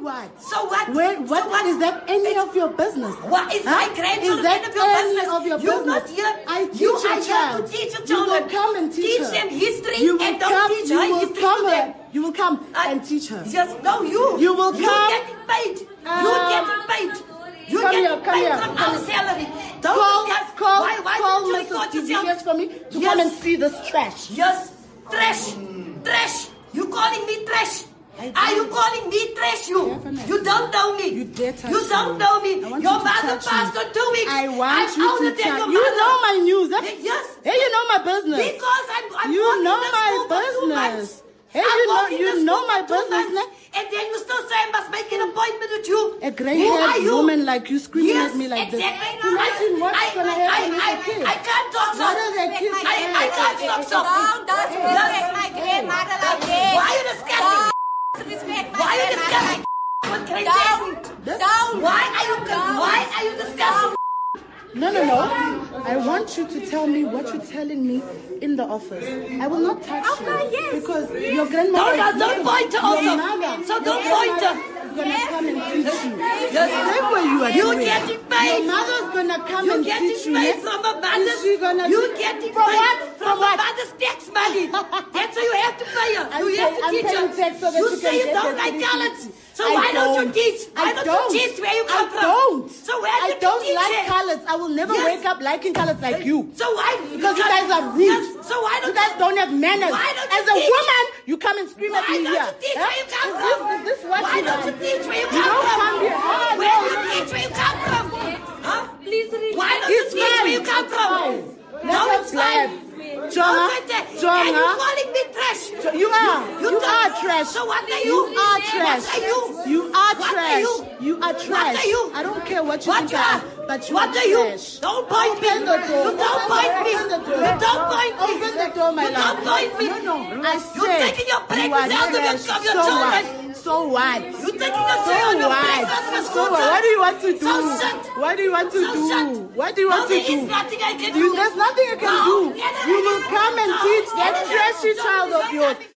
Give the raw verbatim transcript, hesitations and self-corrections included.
what? So what? Where, what, so what is that any of your business? What is huh? my grandchildren Is that any of your any business? of your You're business? not here. I teach you your are child. here to teach your You children. will come and teach, teach her. them history You will and don't come, teach you her will history come to them. You will come Uh, and teach her. Just no, you. You will you come. getting paid. Uh, you getting paid. You come getting here, come paid here, from come our here. salary. Don't Call, discuss. call, why, why call don't you Missus report yourself? Yes for me to yes. come and see this trash. Yes, trash, trash. You calling me trash? Are you calling me trash? You, Definitely. you don't know me. You dare touch You don't me. know me. I want Your you to mother touch passed me. on two weeks. I want I'm you older to than touch. your You mother. know my news. Huh? Yes. Hey, you know my business. Because I'm, I'm you working know this my school for two business. months. Hey, I'm you know working you this know school my for two business, months, and then you still say I must make an appointment with you. A Who are gray-haired you? woman like you screaming yes, at me like exactly. this. Imagine what's I, gonna I, happen I, with I, the kids. I can't talk so. What are the kids? I, I can't talk so. Don't disrespect my grandmother like that. Why are you discussing? Don't disrespect my Why are you grandmother discussing? like What can I Don't. say? Don't. Why are you? Why are you discussing? No, no, no. I want you to tell me what you're telling me in the office. I will not touch Okay, you. yes. Because your grandmother Don't, is don't point her your also. mother. So your don't point her. is gonna Yes. come and teach you. Yes. Stay where you are You doing. getting paid. Your mother's gonna come You and getting teach you. paid yes? from a Is mother's. she gonna You teach- getting From paid what? from From a what? mother's tax money. That's why you have to pay her. I'm You have pay- to I'm teach paying her. tax so that you you say can you get don't your like citizenship. colors. So I why don't. you don't. teach? Why I don't, don't. you teach where you I come from? don't. So where I did don't you teach like it? colors. I will never Yes. wake up liking colors like you. So why? Because you guys are rude. Yes. So why don't You guys don't have manners. Why don't As you a teach? woman, you come and scream at Why me don't here. you teach Huh? where you come is from? This, is this what Why you don't you want? teach where you You come don't from? come here. Ah, Where no. do you teach where you come from? Huh? Please read. Why don't you It's teach where you fine. come It's from? fine. No, Let it's her blab. fine. Jonah, Don't say that. Jonah. And you calling me trash. You are. You, don't- are trash. So what are You you? are trash. What are you? You are What are trash. you? You are trash. What are you? I don't care what you What think you I are? am, but you What are are you? trash. Don't point me. Open the door. You don't point me. Open the door. You don't point me. Open the door, my You love. don't point me. No, no. I You're said taking your you pregnancy are out of your- trash. of your So children. what? So what? You're taking your So children. what? So what? What do you want to do? So shut. What do you want to So do? shut. What do you want No, to there do? is nothing I can You, do. there's nothing you can No. do. You will come and No. teach that No. trashy No. child of yours.